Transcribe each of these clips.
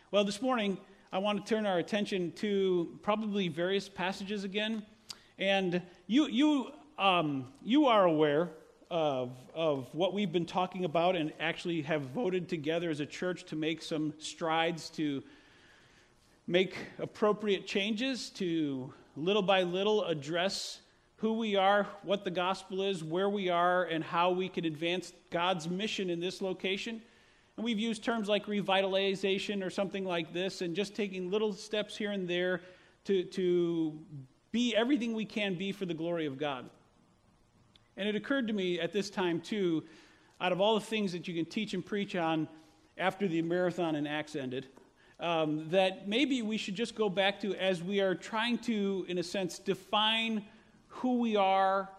Well, this morning, I want to turn our attention to probably various passages again. And you are aware of what we've been talking about and actually have voted together as a church to make some strides to make appropriate changes to little by little address who we are, what the gospel is, where we are, and how we can advance God's mission in this location. And we've used terms like revitalization or something like this, and just taking little steps here and there to be everything we can be for the glory of God. And it occurred to me at this time, too, out of all the things that you can teach and preach on after the marathon in Acts ended, that maybe we should just go back to, as we are trying to, in a sense, define who we are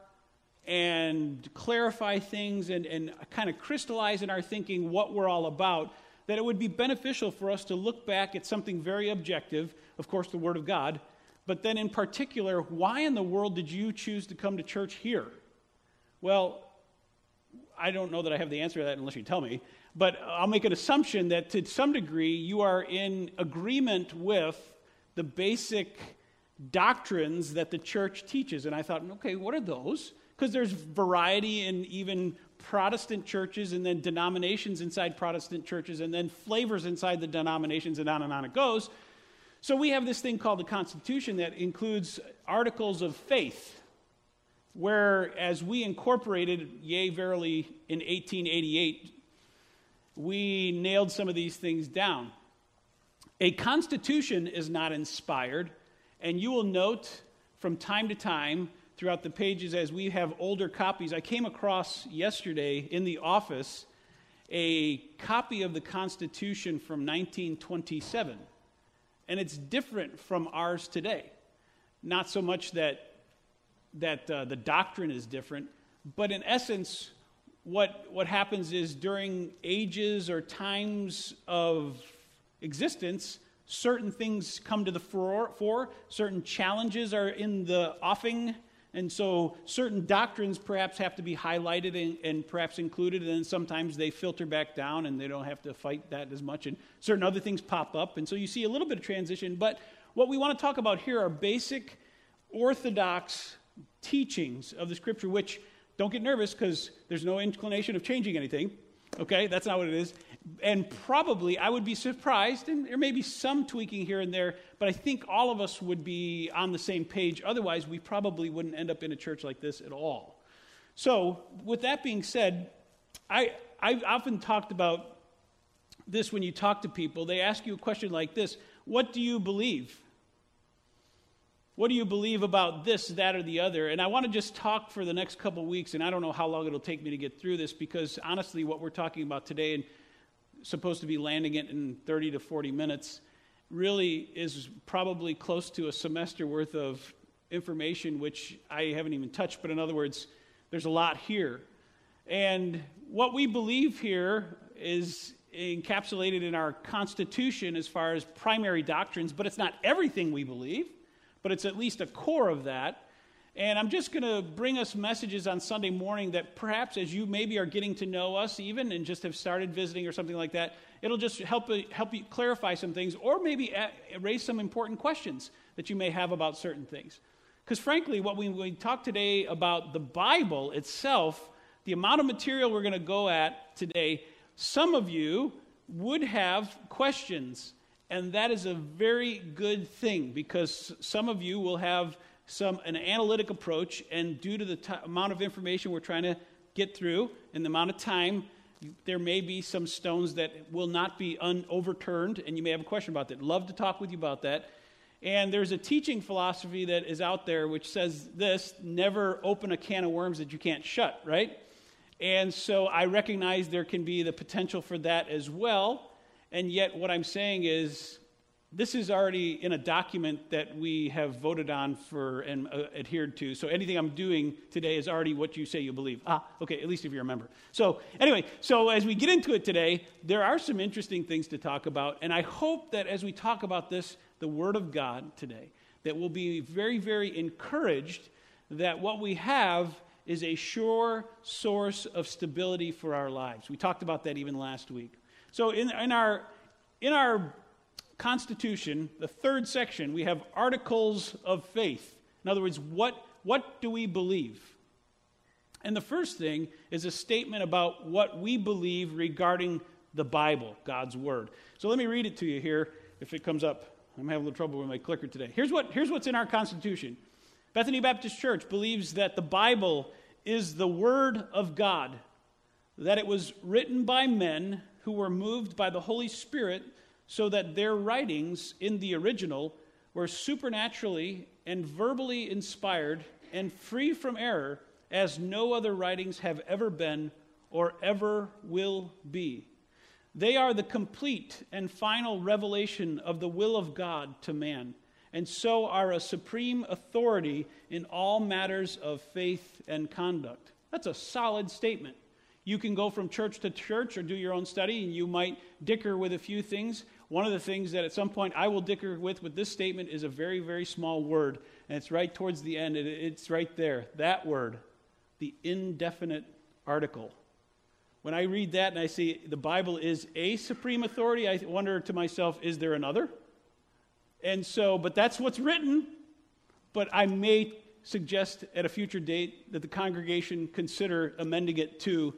and clarify things and kind of crystallize in our thinking what we're all about, that it would be beneficial for us to look back at something very objective, of course, the Word of God, but then in particular, why in the world did you choose to come to church here? Well, I don't know that I have the answer to that unless you tell me, but I'll make an assumption that to some degree you are in agreement with the basic doctrines that the church teaches. And I thought, okay, what are those? Because there's variety in even Protestant churches and then denominations inside Protestant churches and then flavors inside the denominations and on it goes. So we have this thing called the Constitution that includes articles of faith, where as we incorporated, yea, verily, in 1888, we nailed some of these things down. A constitution is not inspired, and you will note from time to time throughout the pages as we have older copies. I came across yesterday in the office a copy of the Constitution from 1927, and it's different from ours today. Not so much that the doctrine is different, but in essence, what happens is during ages or times of existence, certain things come to the fore, certain challenges are in the offing, and so certain doctrines perhaps have to be highlighted and perhaps included, and then sometimes they filter back down and they don't have to fight that as much, and certain other things pop up, and so you see a little bit of transition. But what we want to talk about here are basic orthodox teachings of the Scripture, which, don't get nervous because there's no inclination of changing anything, okay? That's not what it is. And probably, I would be surprised, and there may be some tweaking here and there, but I think all of us would be on the same page. Otherwise, we probably wouldn't end up in a church like this at all. So, with that being said, I've often talked about this when you talk to people. They ask you a question like this: what do you believe? What do you believe about this, that, or the other? And I want to just talk for the next couple weeks, and I don't know how long it'll take me to get through this, because honestly, what we're talking about today and supposed to be landing it in 30 to 40 minutes really is probably close to a semester worth of information, which I haven't even touched. But in other words, there's a lot here. And what we believe here is encapsulated in our Constitution as far as primary doctrines, but it's not everything we believe, but it's at least a core of that. And I'm just going to bring us messages on Sunday morning that perhaps as you maybe are getting to know us even and just have started visiting or something like that, it'll just help you clarify some things, or maybe raise some important questions that you may have about certain things. Because frankly, what we talk today about the Bible itself, the amount of material we're going to go at today, some of you would have questions. And that is a very good thing, because some of you will have an analytic approach, and due to the amount of information we're trying to get through and the amount of time, there may be some stones that will not be overturned, and you may have a question about that. Love to talk with you about that. And there's a teaching philosophy that is out there which says this: never open a can of worms that you can't shut, right? And so I recognize there can be the potential for that as well. And yet what I'm saying is, this is already in a document that we have voted on for and adhered to. So anything I'm doing today is already what you say you believe. Okay, at least if you're a member. So anyway, as we get into it today, there are some interesting things to talk about. And I hope that as we talk about this, the Word of God today, that we'll be very, very encouraged that what we have is a sure source of stability for our lives. We talked about that even last week. So in our Constitution, the third section, we have articles of faith. In other words, what do we believe? And the first thing is a statement about what we believe regarding the Bible, God's Word. So let me read it to you here if it comes up. I'm having a little trouble with my clicker today. Here's what's in our Constitution. Bethany Baptist Church believes that the Bible is the Word of God, that it was written by men who were moved by the Holy Spirit so that their writings in the original were supernaturally and verbally inspired and free from error, as no other writings have ever been or ever will be. They are the complete and final revelation of the will of God to man, and so are a supreme authority in all matters of faith and conduct. That's a solid statement. You can go from church to church or do your own study, and you might dicker with a few things. One of the things that at some point I will dicker with this statement is a very, very small word, and it's right towards the end. It's right there, that word, the indefinite article. When I read that and I see the Bible is a supreme authority, I wonder to myself, is there another? And so, but that's what's written. But I may suggest at a future date that the congregation consider amending it to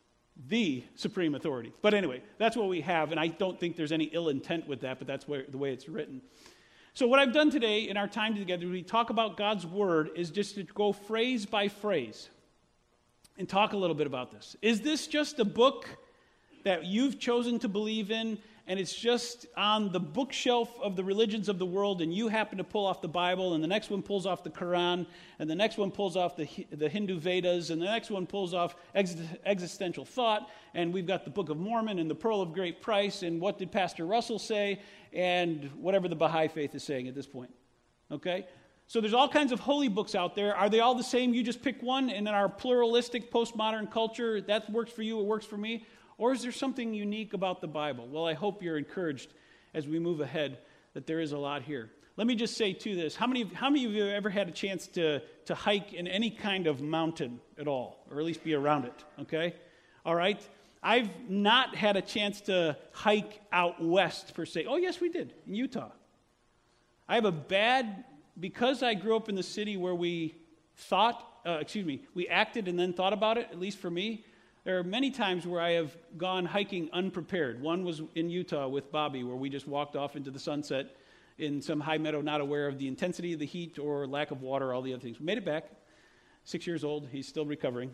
the supreme authority. But anyway, that's what we have, and I don't think there's any ill intent with that, but that's the way it's written. So what I've done today in our time together, we talk about God's Word, is just to go phrase by phrase and talk a little bit about this. Is this just a book that you've chosen to believe in, and it's just on the bookshelf of the religions of the world, and you happen to pull off the Bible, and the next one pulls off the Quran, and the next one pulls off the Hindu Vedas, and the next one pulls off existential thought, and we've got the Book of Mormon and the Pearl of Great Price, and what did Pastor Russell say, and whatever the Baha'i faith is saying at this point. Okay? So there's all kinds of holy books out there. Are they all the same? You just pick one, and in our pluralistic postmodern culture, that works for you, it works for me? Or is there something unique about the Bible? Well, I hope you're encouraged as we move ahead that there is a lot here. Let me just say to this, how many of you have ever had a chance to hike in any kind of mountain at all, or at least be around it, okay? All right? I've not had a chance to hike out west, per se. Oh, yes, we did, in Utah. I have because I grew up in the city where we we acted and then thought about it, at least for me. There are many times where I have gone hiking unprepared. One was in Utah with Bobby, where we just walked off into the sunset in some high meadow, not aware of the intensity of the heat or lack of water, all the other things. We made it back. 6 years old. He's still recovering.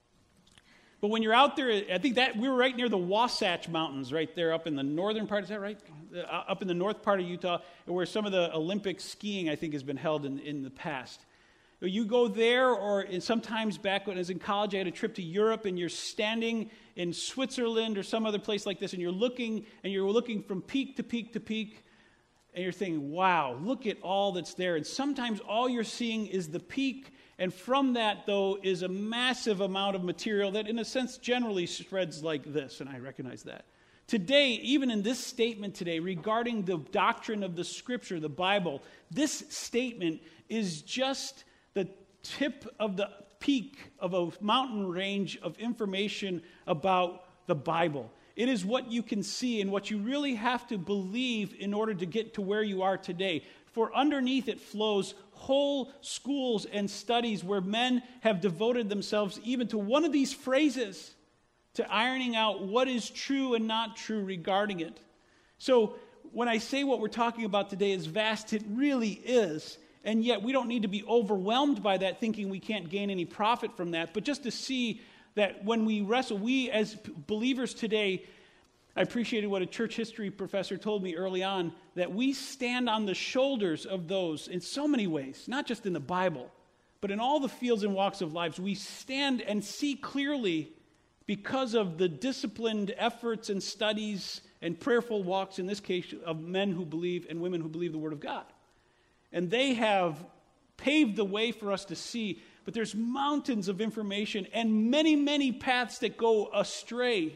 But when you're out there, I think that we were right near the Wasatch Mountains, right there up in the northern part. Is that right? Up in the north part of Utah, where some of the Olympic skiing, I think, has been held in the past. You go there, or sometimes back when I was in college, I had a trip to Europe, and you're standing in Switzerland or some other place like this, and you're looking from peak to peak to peak, and you're thinking, wow, look at all that's there. And sometimes all you're seeing is the peak, and from that, though, is a massive amount of material that, in a sense, generally spreads like this, and I recognize that. Today, even in this statement today, regarding the doctrine of the Scripture, the Bible, this statement is just the tip of the peak of a mountain range of information about the Bible. It is what you can see and what you really have to believe in order to get to where you are today. For underneath it flows whole schools and studies where men have devoted themselves even to one of these phrases, to ironing out what is true and not true regarding it. So when I say what we're talking about today is vast, it really is. And yet we don't need to be overwhelmed by that, thinking we can't gain any profit from that. But just to see that when we wrestle, we as believers today, I appreciated what a church history professor told me early on, that we stand on the shoulders of those in so many ways, not just in the Bible, but in all the fields and walks of lives. We stand and see clearly because of the disciplined efforts and studies and prayerful walks, in this case, of men who believe and women who believe the Word of God. And they have paved the way for us to see, but there's mountains of information and many, many paths that go astray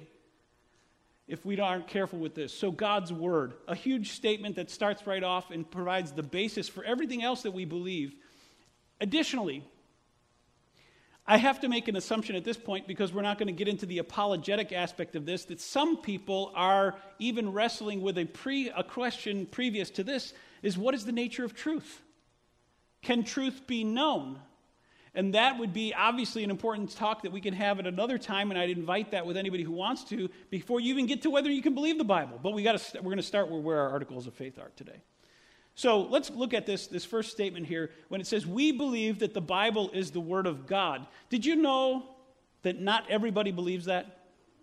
if we aren't careful with this. So God's Word, a huge statement that starts right off and provides the basis for everything else that we believe. Additionally, I have to make an assumption at this point, because we're not going to get into the apologetic aspect of this, that some people are even wrestling with a question previous to this, is what is the nature of truth? Can truth be known? And that would be obviously an important talk that we can have at another time, and I'd invite that with anybody who wants to, before you even get to whether you can believe the Bible. But we're going to start where our articles of faith are today. So let's look at this first statement here when it says, we believe that the Bible is the Word of God. Did you know that not everybody believes that?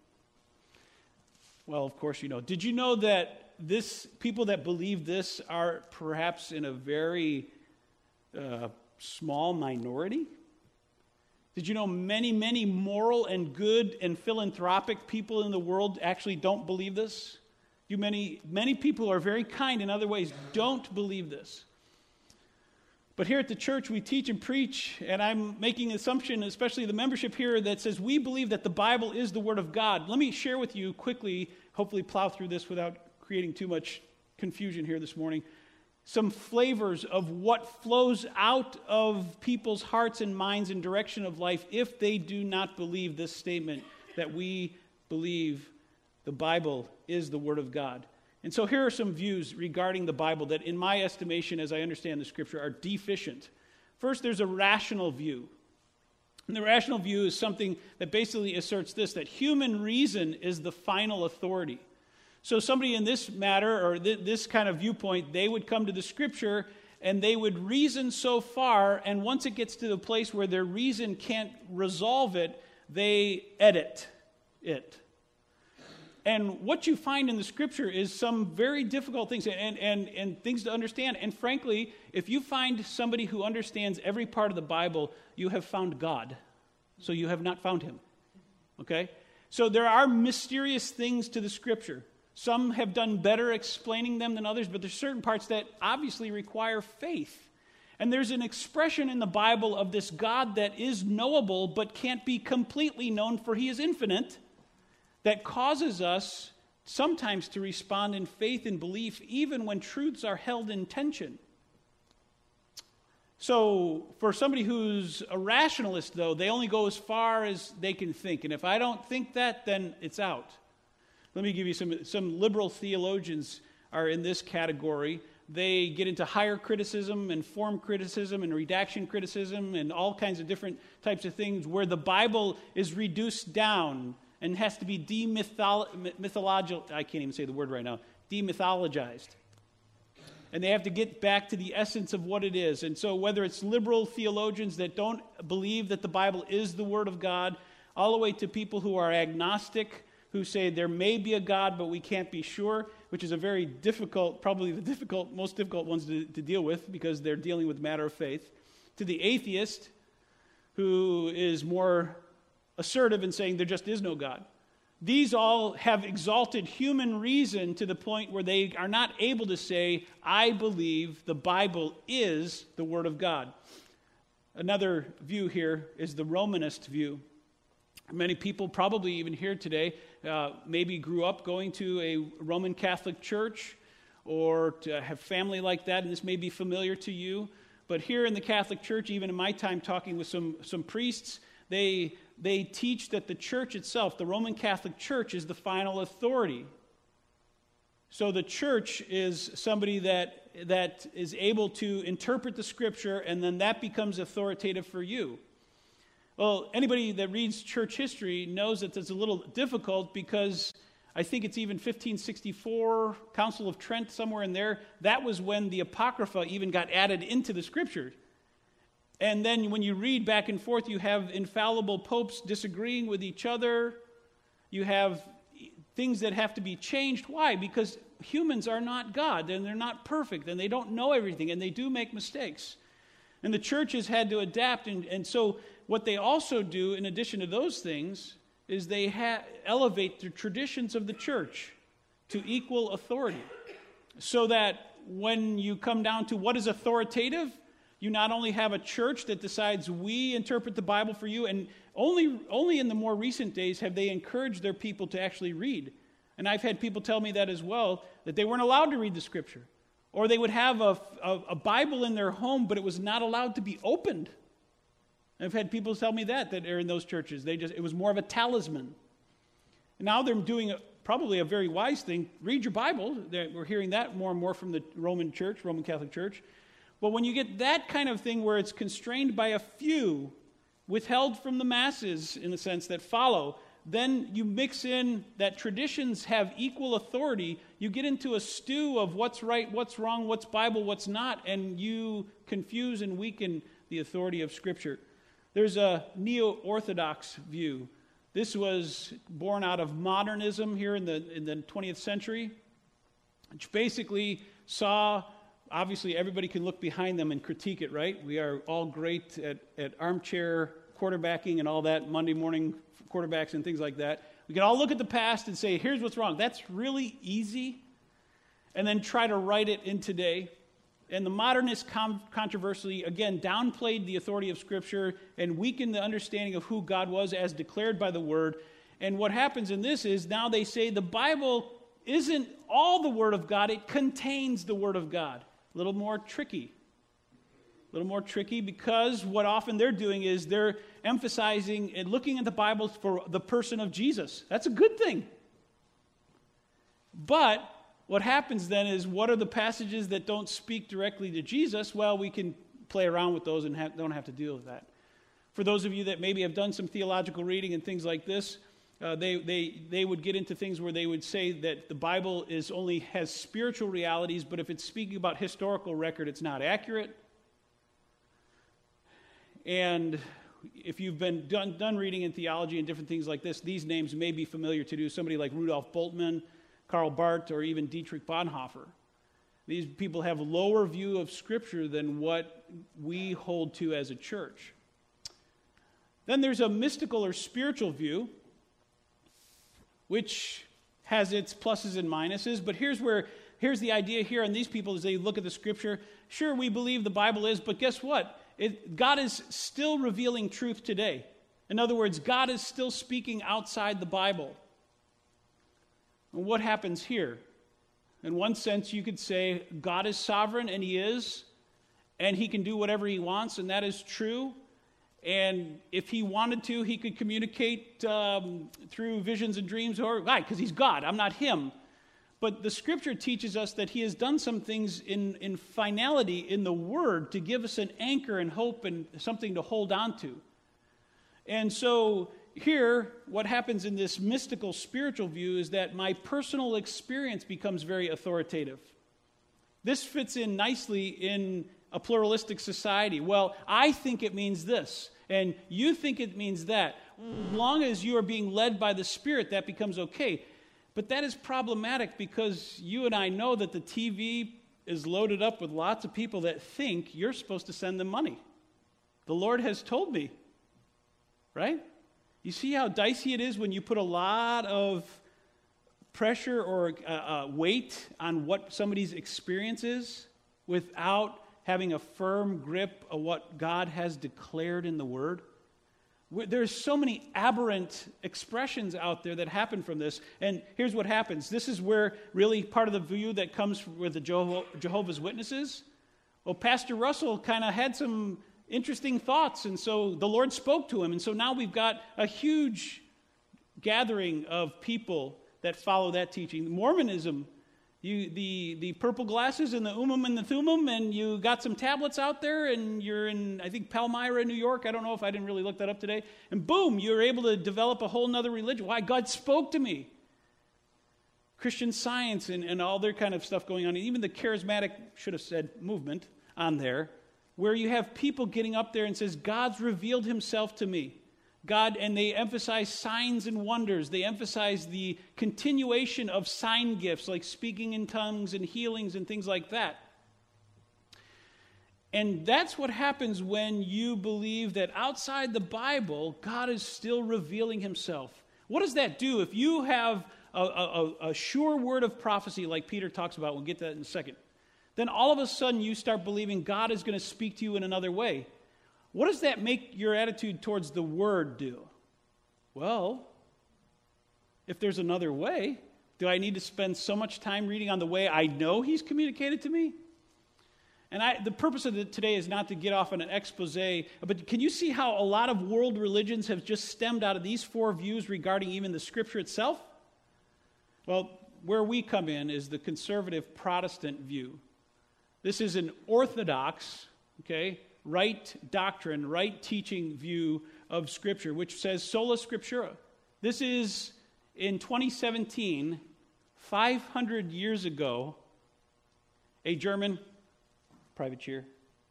Well, of course you know. Did you know that people that believe this are perhaps in a very small minority? Did you know many, many moral and good and philanthropic people in the world actually don't believe this? Many people who are very kind in other ways don't believe this. But here at the church, we teach and preach, and I'm making an assumption, especially the membership here, that says we believe that the Bible is the Word of God. Let me share with you quickly, hopefully plow through this without creating too much confusion here this morning, some flavors of what flows out of people's hearts and minds and direction of life if they do not believe this statement that we believe the Bible is the Word of God. And so here are some views regarding the Bible that, in my estimation, as I understand the Scripture, are deficient. First, there's a rational view. And the rational view is something that basically asserts this, that human reason is the final authority. So somebody in this matter, or this kind of viewpoint, they would come to the Scripture and they would reason so far, and once it gets to the place where their reason can't resolve it, they edit it. And what you find in the Scripture is some very difficult things and things to understand. And frankly, if you find somebody who understands every part of the Bible, you have found God. So you have not found Him. Okay? So there are mysterious things to the Scripture. Some have done better explaining them than others, but there's certain parts that obviously require faith. And there's an expression in the Bible of this God that is knowable but can't be completely known, for He is infinite, that causes us sometimes to respond in faith and belief even when truths are held in tension. So for somebody who's a rationalist, though, they only go as far as they can think. And if I don't think that, then it's out. Let me give you some liberal theologians are in this category. They get into higher criticism and form criticism and redaction criticism and all kinds of different types of things where the Bible is reduced down and has to be demythologized. I can't even say the word right now. Demythologized. And they have to get back to the essence of what it is. And so whether it's liberal theologians that don't believe that the Bible is the Word of God, all the way to people who are agnostic, who say there may be a God, but we can't be sure, which is a very difficult, probably the most difficult ones to deal with because they're dealing with matter of faith, to the atheist, who is more assertive in saying there just is no God. These all have exalted human reason to the point where they are not able to say, I believe the Bible is the Word of God. Another view here is the Romanist view. Many people, probably even here today, maybe grew up going to a Roman Catholic church or to have family like that, and this may be familiar to you. But here in the Catholic Church, even in my time talking with some priests, they teach that the church itself, the Roman Catholic Church, is the final authority. So the church is somebody that is able to interpret the Scripture, and then that becomes authoritative for you. Well, anybody that reads church history knows that it's a little difficult because I think it's even 1564, Council of Trent, somewhere in there. That was when the Apocrypha even got added into the Scripture. And then when you read back and forth, you have infallible popes disagreeing with each other. You have things that have to be changed. Why? Because humans are not God, and they're not perfect, and they don't know everything, and they do make mistakes. And the church has had to adapt, and so what they also do, in addition to those things, is they elevate the traditions of the church to equal authority. So that when you come down to what is authoritative, you not only have a church that decides we interpret the Bible for you, and only in the more recent days have they encouraged their people to actually read. And I've had people tell me that as well, that they weren't allowed to read the Scripture. Or they would have a Bible in their home, but it was not allowed to be opened. I've had people tell me that are in those churches. It was more of a talisman. And now they're doing probably a very wise thing. Read your Bible. We're hearing that more and more from the Roman Catholic Church. But when you get that kind of thing where it's constrained by a few, withheld from the masses in the sense that follow, then you mix in that traditions have equal authority. You get into a stew of what's right, what's wrong, what's Bible, what's not, and you confuse and weaken the authority of Scripture. There's a neo-Orthodox view. This was born out of modernism here in the 20th century, which basically saw, obviously everybody can look behind them and critique it, right? We are all great at armchair quarterbacking and all that, Monday morning quarterbacks and things like that. We can all look at the past and say, here's what's wrong. That's really easy. And then try to write it in today. And the modernist controversy, again, downplayed the authority of Scripture and weakened the understanding of who God was as declared by the Word. And what happens in this is now they say the Bible isn't all the Word of God, it contains the Word of God. A little more tricky. A little more tricky because what often they're doing is they're emphasizing and looking at the Bible for the person of Jesus. That's a good thing. But what happens then is, what are the passages that don't speak directly to Jesus? Well, we can play around with those and don't have to deal with that. For those of you that maybe have done some theological reading and things like this, they would get into things where they would say that the Bible only has spiritual realities, but if it's speaking about historical record, it's not accurate. And if you've been done reading in theology and different things like this, these names may be familiar to you. Somebody like Rudolf Bultmann, Karl Barth, or even Dietrich Bonhoeffer. These people have a lower view of Scripture than what we hold to as a church. Then there's a mystical or spiritual view, which has its pluses and minuses, but here's the idea here on these people as they look at the Scripture. Sure, we believe the Bible is, but guess what? God is still revealing truth today. In other words, God is still speaking outside the Bible. And what happens here? In one sense, you could say God is sovereign, and He is, and He can do whatever He wants, and that is true. And if He wanted to, He could communicate through visions and dreams, right, because He's God, I'm not Him. But the Scripture teaches us that He has done some things in finality in the Word to give us an anchor and hope and something to hold on to. And so here, what happens in this mystical spiritual view is that my personal experience becomes very authoritative. This fits in nicely in a pluralistic society. Well, I think it means this, and you think it means that. As long as you are being led by the Spirit, that becomes okay. But that is problematic because you and I know that the TV is loaded up with lots of people that think you're supposed to send them money. The Lord has told me, right? You see how dicey it is when you put a lot of pressure or weight on what somebody's experience is without having a firm grip of what God has declared in the Word? There's so many aberrant expressions out there that happen from this. And here's what happens. This is where really part of the view that comes with the Jehovah's Witnesses. Well, Pastor Russell kind of had some interesting thoughts, and so the Lord spoke to him. And so now we've got a huge gathering of people that follow that teaching. Mormonism, the purple glasses and the and the Thummim, and you got some tablets out there, and you're in, I think, Palmyra, New York. I don't know if I didn't really look that up today. And boom, you're able to develop a whole nother religion. Why? God spoke to me. Christian Science and all their kind of stuff going on. And even the charismatic, should have said movement on there, where you have people getting up there and says, God's revealed Himself to me. God, and they emphasize signs and wonders. They emphasize the continuation of sign gifts like speaking in tongues and healings and things like that. And that's what happens when you believe that outside the Bible, God is still revealing Himself. What does that do? If you have a sure word of prophecy like Peter talks about, we'll get to that in a second, then all of a sudden you start believing God is going to speak to you in another way. What does that make your attitude towards the Word do? Well, if there's another way, do I need to spend so much time reading on the way I know He's communicated to me? And the purpose of today is not to get off on an expose, but can you see how a lot of world religions have just stemmed out of these four views regarding even the Scripture itself? Well, where we come in is the conservative Protestant view. This is an orthodox, right doctrine, right teaching view of Scripture, which says sola scriptura. This is, in 2017, 500 years ago, a German, private cheer,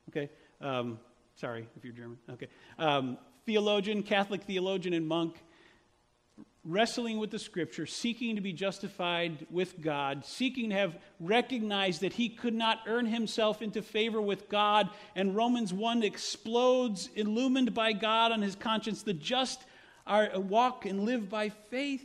sorry if you're German, theologian, Catholic theologian and monk, wrestling with the Scripture, seeking to be justified with God, seeking to have recognized that he could not earn himself into favor with God, and Romans 1 explodes, illumined by God on his conscience. The just are walk and live by faith.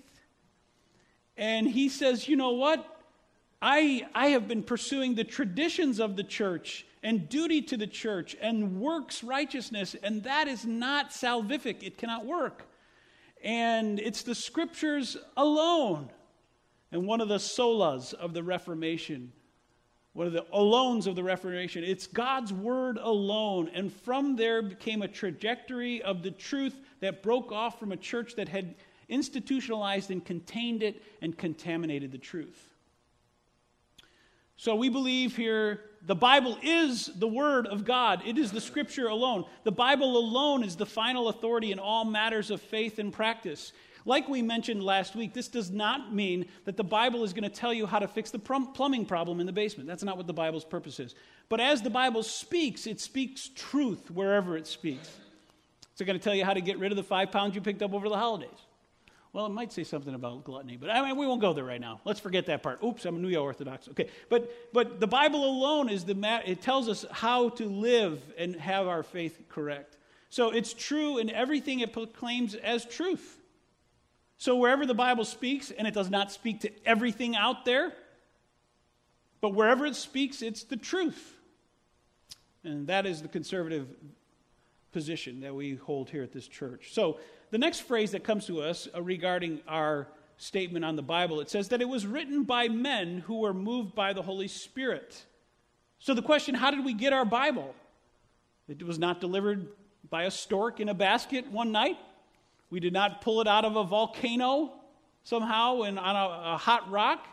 And he says, you know what? I have been pursuing the traditions of the church and duty to the church and works righteousness, and that is not salvific. It cannot work. And it's the Scriptures alone. And one of the solas of the Reformation, one of the alones of the Reformation, it's God's Word alone. And from there became a trajectory of the truth that broke off from a church that had institutionalized and contained it and contaminated the truth. So we believe here the Bible is the Word of God. It is the Scripture alone. The Bible alone is the final authority in all matters of faith and practice. Like we mentioned last week, this does not mean that the Bible is going to tell you how to fix the plumbing problem in the basement. That's not what the Bible's purpose is. But as the Bible speaks, it speaks truth wherever it speaks. It's going to tell you how to get rid of the 5 pounds you picked up over the holidays. Well, it might say something about gluttony, but we won't go there right now. Let's forget that part. Oops, I'm a neo-Orthodox. Okay, but the Bible alone is it tells us how to live and have our faith correct. So it's true in everything it proclaims as truth. So wherever the Bible speaks, and it does not speak to everything out there, but wherever it speaks, it's the truth. And that is the conservative position that we hold here at this church. So the next phrase that comes to us regarding our statement on the Bible, it says that it was written by men who were moved by the Holy Spirit. So the question, how did we get our Bible? It was not delivered by a stork in a basket one night. We did not pull it out of a volcano somehow and on a hot rock.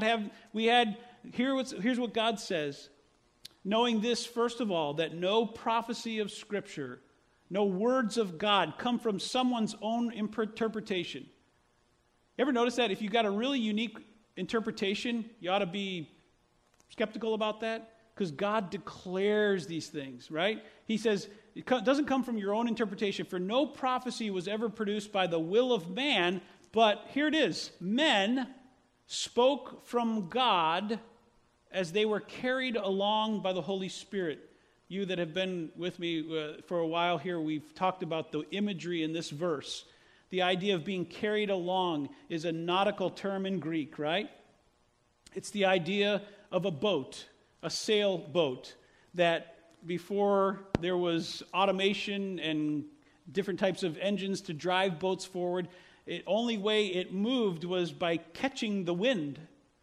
Here's what God says. Knowing this, first of all, that no prophecy of Scripture, no words of God come from someone's own interpretation. You ever notice that? If you've got a really unique interpretation, you ought to be skeptical about that, because God declares these things, right? He says, it doesn't come from your own interpretation, for no prophecy was ever produced by the will of man, but here it is, men spoke from God as they were carried along by the Holy Spirit. You that have been with me for a while here, we've talked about the imagery in this verse. The idea of being carried along is a nautical term in Greek, right? It's the idea of a boat, a sailboat, that before there was automation and different types of engines to drive boats forward, the only way it moved was by catching the wind.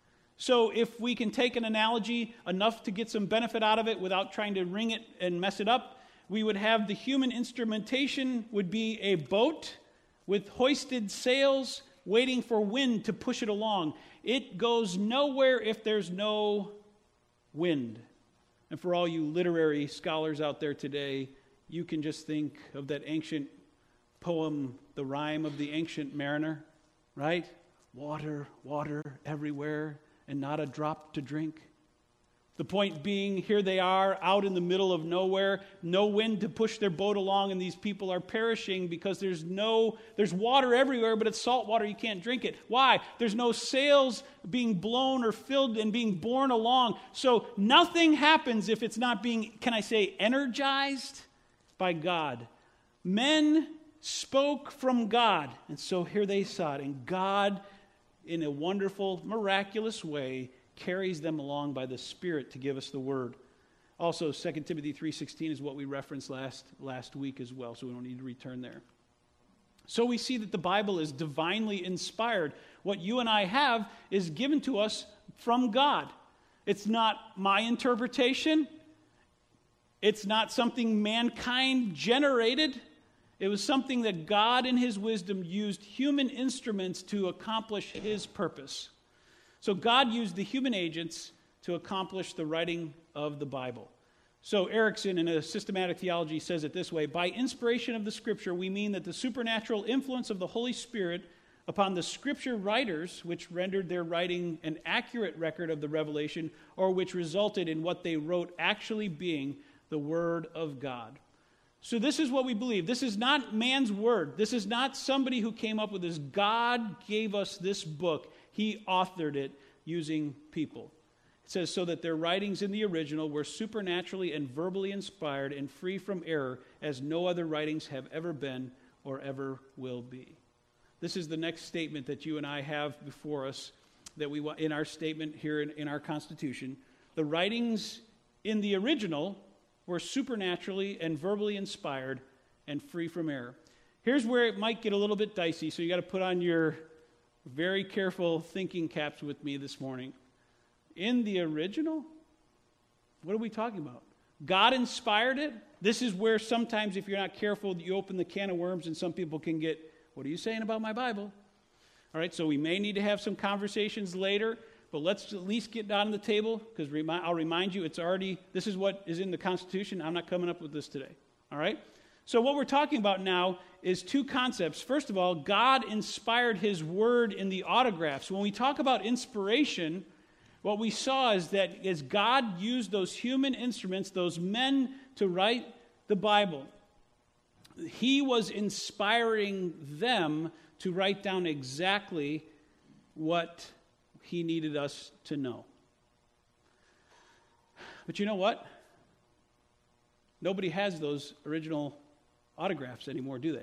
So if we can take an analogy enough to get some benefit out of it without trying to wring it and mess it up, we would have the human instrumentation would be a boat with hoisted sails waiting for wind to push it along. It goes nowhere if there's no wind. And for all you literary scholars out there today, you can just think of that ancient poem, The Rime of the Ancient Mariner, right? Water, water everywhere, and not a drop to drink. The point being, here they are out in the middle of nowhere, no wind to push their boat along, and these people are perishing because there's water everywhere, but it's salt water, you can't drink it. Why? There's no sails being blown or filled and being borne along. So nothing happens if it's not being, can I say, energized by God. Men spoke from God, and so here they saw it, and God, in a wonderful, miraculous way, carries them along by the Spirit to give us the Word. Also, 2 Timothy 3:16 is what we referenced last week as well, so we don't need to return there. So we see that the Bible is divinely inspired. What you and I have is given to us from God. It's not my interpretation. It's not something mankind generated. It was something that God in his wisdom used human instruments to accomplish his purpose. So God used the human agents to accomplish the writing of the Bible. So Erickson, in a systematic theology, says it this way: by inspiration of the Scripture, we mean that the supernatural influence of the Holy Spirit upon the Scripture writers, which rendered their writing an accurate record of the revelation, or which resulted in what they wrote actually being the Word of God. So this is what we believe. This is not man's word. This is not somebody who came up with this. God gave us this book. He authored it using people. It says, so that their writings in the original were supernaturally and verbally inspired and free from error, as no other writings have ever been or ever will be. This is the next statement that you and I have before us, that we in our statement here in our Constitution. The writings in the original were supernaturally and verbally inspired and free from error. Here's where it might get a little bit dicey, so you got to put on your very careful thinking caps with me this morning. In the original? What are we talking about? God inspired it? This is where sometimes, if you're not careful, you open the can of worms and some people can get, what are you saying about my Bible? All right, so we may need to have some conversations later, but let's at least get down on the table, because I'll remind you, this is what is in the Constitution. I'm not coming up with this today. All right? So what we're talking about now is two concepts. First of all, God inspired his word in the autographs. When we talk about inspiration, what we saw is that as God used those human instruments, those men, to write the Bible, he was inspiring them to write down exactly what he needed us to know. But you know what? Nobody has those original autographs anymore, do they?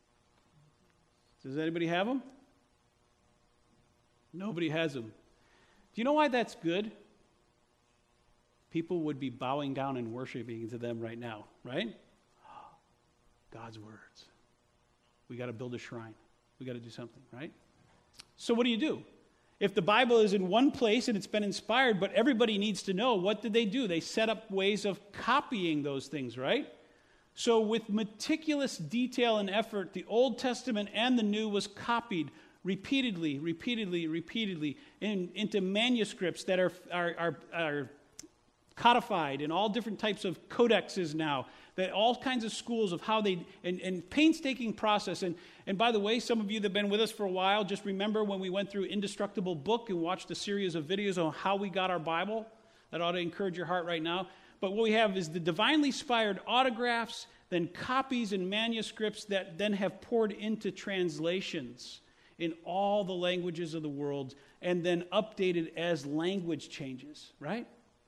Does anybody have them? Nobody has them. Do you know why that's good? People would be bowing down and worshiping to them right now, right? God's words. We got to build a shrine. We got to do something, right? So what do? If the Bible is in one place and it's been inspired, but everybody needs to know, what did they do? They set up ways of copying those things, right? So with meticulous detail and effort, the Old Testament and the New was copied repeatedly into manuscripts that are codified in all different types of codexes now, that all kinds of schools of how they, and painstaking process. And by the way, some of you that have been with us for a while, just remember when we went through Indestructible Book and watched a series of videos on how we got our Bible. That ought to encourage your heart right now. But what we have is the divinely inspired autographs, then copies and manuscripts that then have poured into translations in all the languages of the world, and then updated as language changes, right?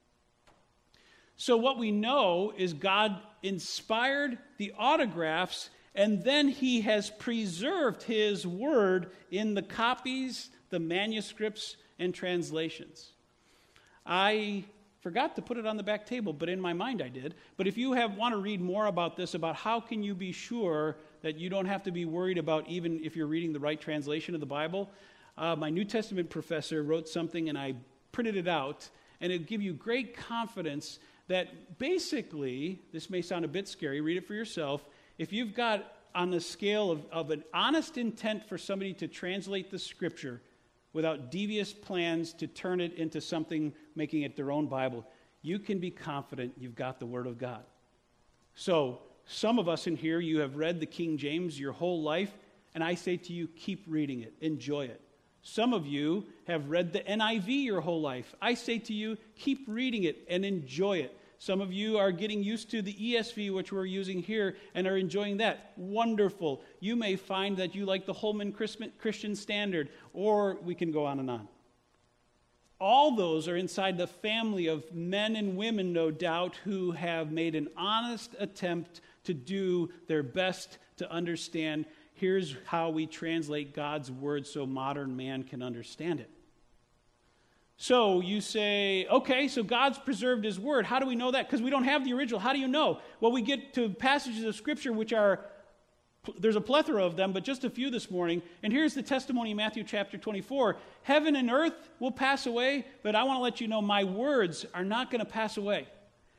So what we know is God inspired the autographs, and then he has preserved his word in the copies, the manuscripts, and translations. I forgot to put it on the back table, but in my mind I did. But if you want to read more about this, about how can you be sure that you don't have to be worried about even if you're reading the right translation of the Bible, my New Testament professor wrote something, and I printed it out, and it'll give you great confidence that basically, this may sound a bit scary, read it for yourself, if you've got on the scale of an honest intent for somebody to translate the Scripture without devious plans to turn it into something, making it their own Bible, you can be confident you've got the Word of God. So, some of us in here, you have read the King James your whole life, and I say to you, keep reading it, enjoy it. Some of you have read the NIV your whole life. I say to you, keep reading it and enjoy it. Some of you are getting used to the ESV, which we're using here, and are enjoying that. Wonderful. You may find that you like the Holman Christian Standard, or we can go on and on. All those are inside the family of men and women, no doubt, who have made an honest attempt to do their best to understand, here's how we translate God's word so modern man can understand it. So you say, okay, so God's preserved his word. How do we know that? Because we don't have the original. How do you know? Well, we get to passages of Scripture which are, there's a plethora of them, but just a few this morning. And here's the testimony in Matthew chapter 24. Heaven and earth will pass away, but I want to let you know my words are not going to pass away.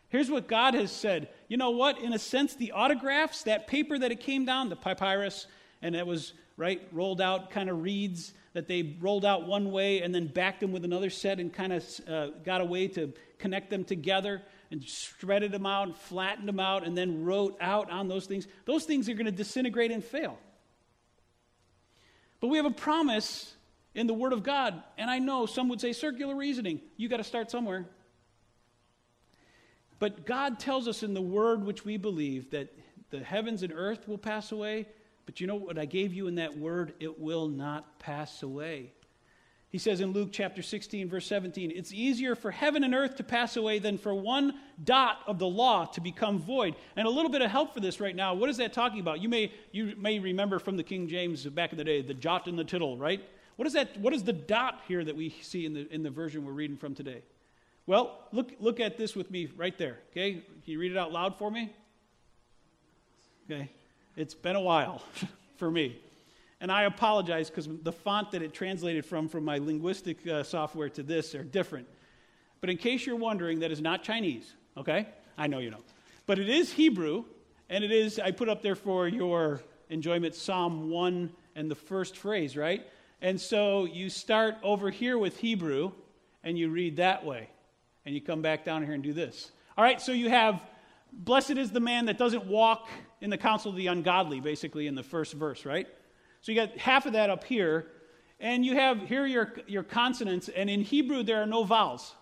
Here's what God has said. You know what? In a sense, the autographs, that paper that it came down, the papyrus, and it was, right, rolled out kind of reeds that they rolled out one way and then backed them with another set and kind of got a way to connect them together and shredded them out and flattened them out and then wrote out on those things. Those things are going to disintegrate and fail. But we have a promise in the Word of God, and I know some would say circular reasoning. You got to start somewhere. But God tells us in the Word which we believe that the heavens and earth will pass away, but you know what I gave you in that Word? It will not pass away. He says in Luke chapter 16, verse 17, it's easier for heaven and earth to pass away than for one dot of the law to become void. And a little bit of help for this right now. What is that talking about? You may remember from the King James back in the day, the jot and the tittle, right? What is that? What is the dot here that we see in the version we're reading from today? Well, look at this with me right there, okay? Can you read it out loud for me? Okay. It's been a while for me. And I apologize because the font that it translated from my linguistic software to this are different. But in case you're wondering, that is not Chinese, okay? I know you know. But it is Hebrew, and it is, I put up there for your enjoyment, Psalm 1 and the first phrase, right? And so you start over here with Hebrew, and you read that way. And you come back down here and do this. All right, so you have, blessed is the man that doesn't walk in the counsel of the ungodly, basically in the first verse, right? So you got half of that up here, and you have here your consonants, and in Hebrew there are no vowels.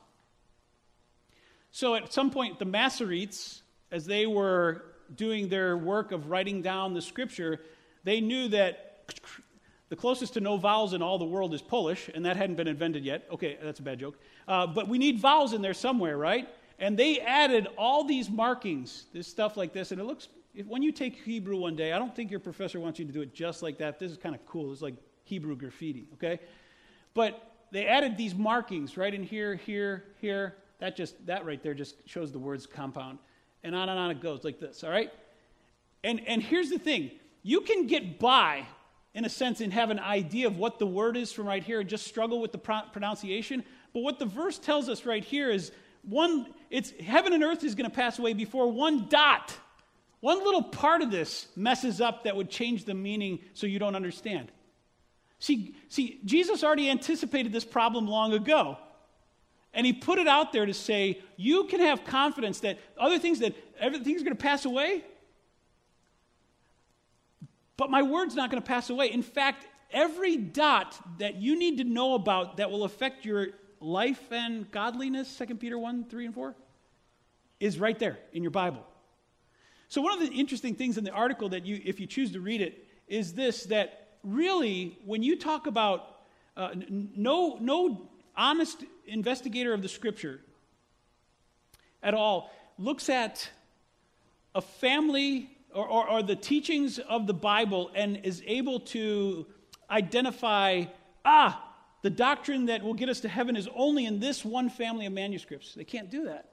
So at some point the Masoretes, as they were doing their work of writing down the scripture, they knew that the closest to no vowels in all the world is Polish, and that hadn't been invented yet. Okay, that's a bad joke. But we need vowels in there somewhere, right? And they added all these markings, this stuff like this, and it looks, when you take Hebrew one day, I don't think your professor wants you to do it just like that. This is kind of cool. It's like Hebrew graffiti, okay? But they added these markings right in here, here, here. That right there just shows the words compound. And on it goes like this, all right? And here's the thing. You can get by, in a sense, and have an idea of what the word is from right here and just struggle with the pronunciation. But what the verse tells us right here is, it's heaven and earth is going to pass away before one dot. One little part of this messes up that would change the meaning so you don't understand. See, Jesus already anticipated this problem long ago. And he put it out there to say, you can have confidence that everything's going to pass away. But my word's not going to pass away. In fact, every dot that you need to know about that will affect your life and godliness, 2 Peter 1, 3, and 4, is right there in your Bible. So one of the interesting things in the article that if you choose to read it, is this, that really, when you talk about no honest investigator of the Scripture at all looks at a family or the teachings of the Bible and is able to identify, the doctrine that will get us to heaven is only in this one family of manuscripts. They can't do that.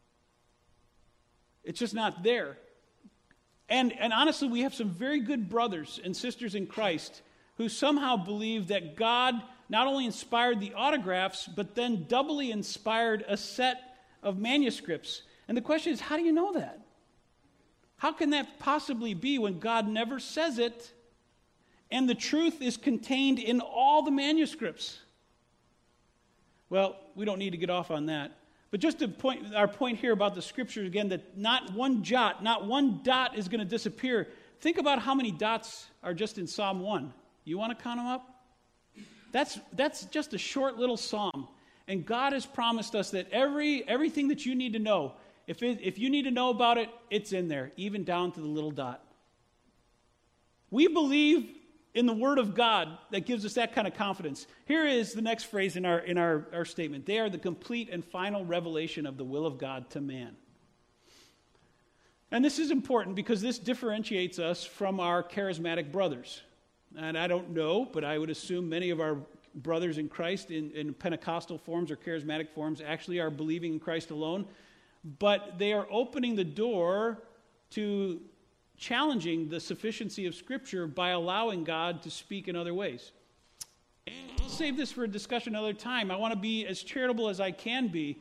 It's just not there. And honestly, we have some very good brothers and sisters in Christ who somehow believe that God not only inspired the autographs, but then doubly inspired a set of manuscripts. And the question is, how do you know that? How can that possibly be when God never says it, and the truth is contained in all the manuscripts? Well, we don't need to get off on that. But just to our point here about the Scriptures again, that not one jot, not one dot is going to disappear. Think about how many dots are just in Psalm 1. You want to count them up? That's just a short little psalm. And God has promised us that everything that you need to know, if you need to know about it, it's in there, even down to the little dot. We believe in the Word of God that gives us that kind of confidence. Here is the next phrase in our statement. They are the complete and final revelation of the will of God to man. And this is important because this differentiates us from our charismatic brothers. And I don't know, but I would assume many of our brothers in Christ in Pentecostal forms or charismatic forms actually are believing in Christ alone. But they are opening the door to challenging the sufficiency of Scripture by allowing God to speak in other ways. And I'll save this for a discussion another time. I want to be as charitable as I can be,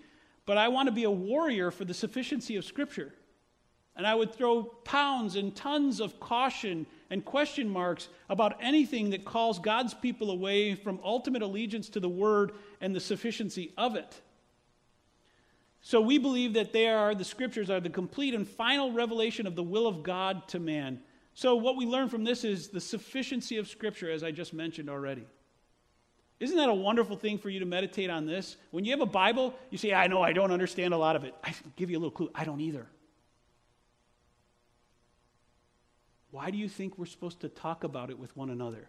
but I want to be a warrior for the sufficiency of Scripture. And I would throw pounds and tons of caution and question marks about anything that calls God's people away from ultimate allegiance to the Word and the sufficiency of it. So we believe that the Scriptures are the complete and final revelation of the will of God to man. So what we learn from this is the sufficiency of Scripture, as I just mentioned already. Isn't that a wonderful thing for you to meditate on this? When you have a Bible, you say, I know I don't understand a lot of it. I give you a little clue. I don't either. Why do you think we're supposed to talk about it with one another?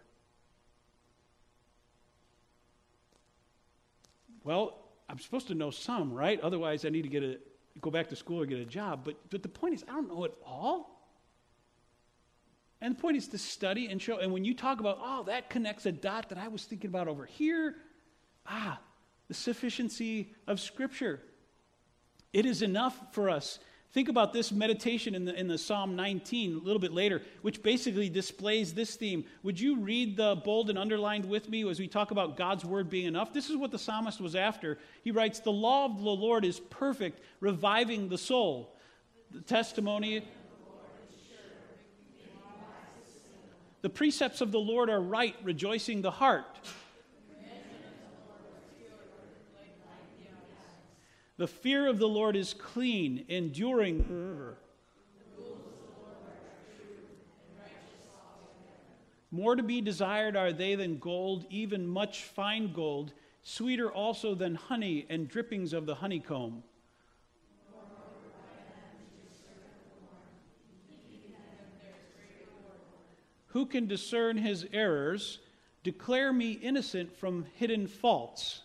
Well, I'm supposed to know some, right? Otherwise, I need to go back to school or get a job. But the point is, I don't know it all. And the point is to study and show. And when you talk about, that connects a dot that I was thinking about over here. The sufficiency of Scripture. It is enough for us. Think about this meditation in the Psalm 19 a little bit later, which basically displays this theme. Would you read the bold and underlined with me as we talk about God's word being enough? This is what the psalmist was after. He writes, "The law of the Lord is perfect, reviving the soul." The testimony. The precepts of the Lord are right, rejoicing the heart. The fear of the Lord is clean, enduring forever. More to be desired are they than gold, even much fine gold, sweeter also than honey and drippings of the honeycomb. Who can discern his errors? Declare me innocent from hidden faults.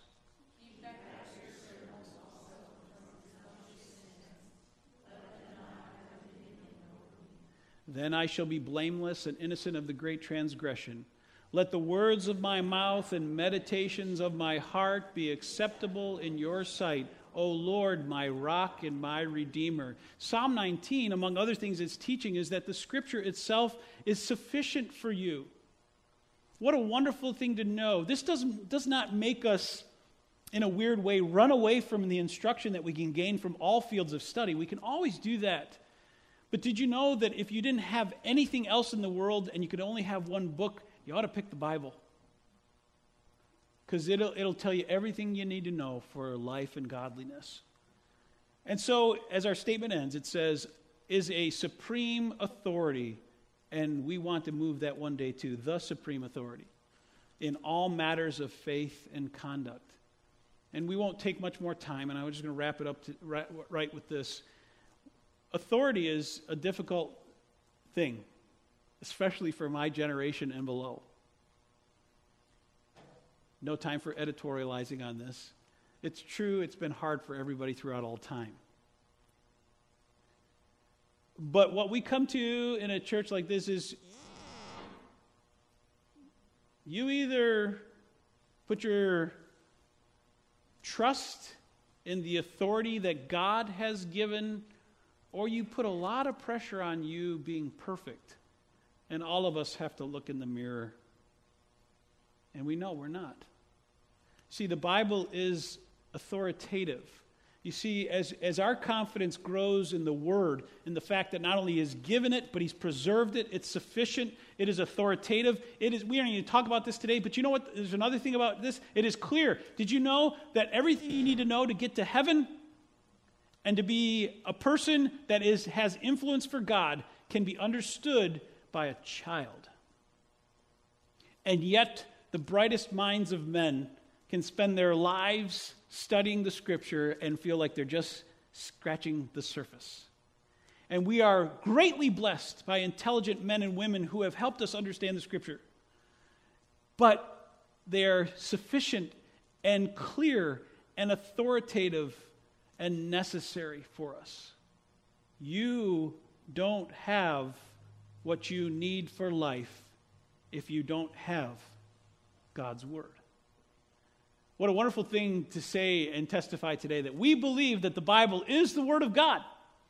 Then I shall be blameless and innocent of the great transgression. Let the words of my mouth and meditations of my heart be acceptable in your sight, O Lord, my rock and my redeemer. Psalm 19, among other things it's teaching, is that the Scripture itself is sufficient for you. What a wonderful thing to know. This does not make us, in a weird way, run away from the instruction that we can gain from all fields of study. We can always do that. But did you know that if you didn't have anything else in the world and you could only have one book, you ought to pick the Bible? Because it'll tell you everything you need to know for life and godliness. And so, as our statement ends, it says, is a supreme authority, and we want to move that one day to the supreme authority in all matters of faith and conduct. And we won't take much more time, and I'm just going to wrap it up right with this. Authority is a difficult thing, especially for my generation and below. No time for editorializing on this. It's true, it's been hard for everybody throughout all time. But what we come to in a church like this is you either put your trust in the authority that God has given, or you put a lot of pressure on you being perfect. And all of us have to look in the mirror. And we know we're not. See, the Bible is authoritative. You see, as our confidence grows in the Word, in the fact that not only He's given it, but He's preserved it, it's sufficient, it is authoritative. We don't need to talk about this today, but you know what? There's another thing about this. It is clear. Did you know that everything you need to know to get to heaven and to be a person that has influence for God can be understood by a child? And yet, the brightest minds of men can spend their lives studying the Scripture and feel like they're just scratching the surface. And we are greatly blessed by intelligent men and women who have helped us understand the Scripture. But they are sufficient and clear and authoritative and necessary for us. You don't have what you need for life if you don't have God's Word. What a wonderful thing to say and testify today, that we believe that the Bible is the Word of God.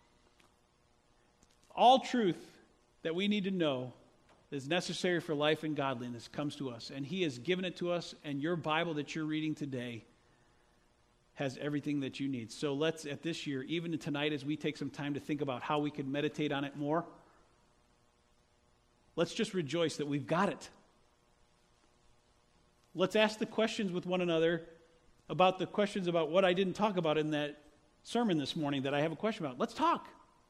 All truth that we need to know is necessary for life and godliness comes to us, and He has given it to us, and your Bible that you're reading today has everything that you need. So let's, at this year, even tonight as we take some time to think about how we could meditate on it more, let's just rejoice that we've got it. Let's ask the questions with one another about the questions about what I didn't talk about in that sermon this morning that I have a question about. Let's talk.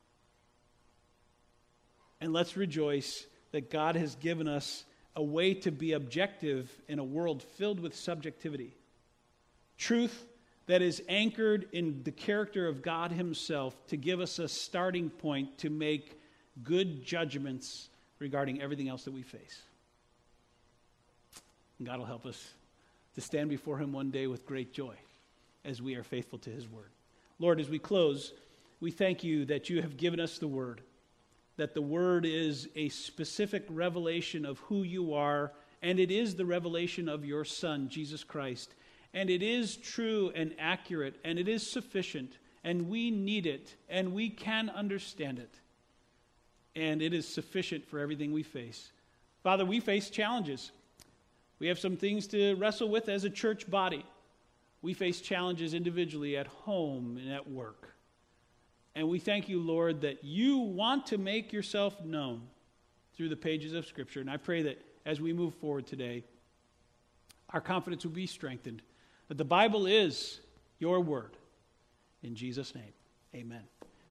And let's rejoice that God has given us a way to be objective in a world filled with subjectivity. Truth that is anchored in the character of God himself to give us a starting point to make good judgments regarding everything else that we face. And God will help us to stand before him one day with great joy as we are faithful to his word. Lord, as we close, we thank you that you have given us the word, that the word is a specific revelation of who you are, and it is the revelation of your Son, Jesus Christ. And it is true and accurate, and it is sufficient, and we need it, and we can understand it. And it is sufficient for everything we face. Father, we face challenges. We have some things to wrestle with as a church body. We face challenges individually at home and at work. And we thank you, Lord, that you want to make yourself known through the pages of Scripture. And I pray that as we move forward today, our confidence will be strengthened, that the Bible is your word. In Jesus' name, amen.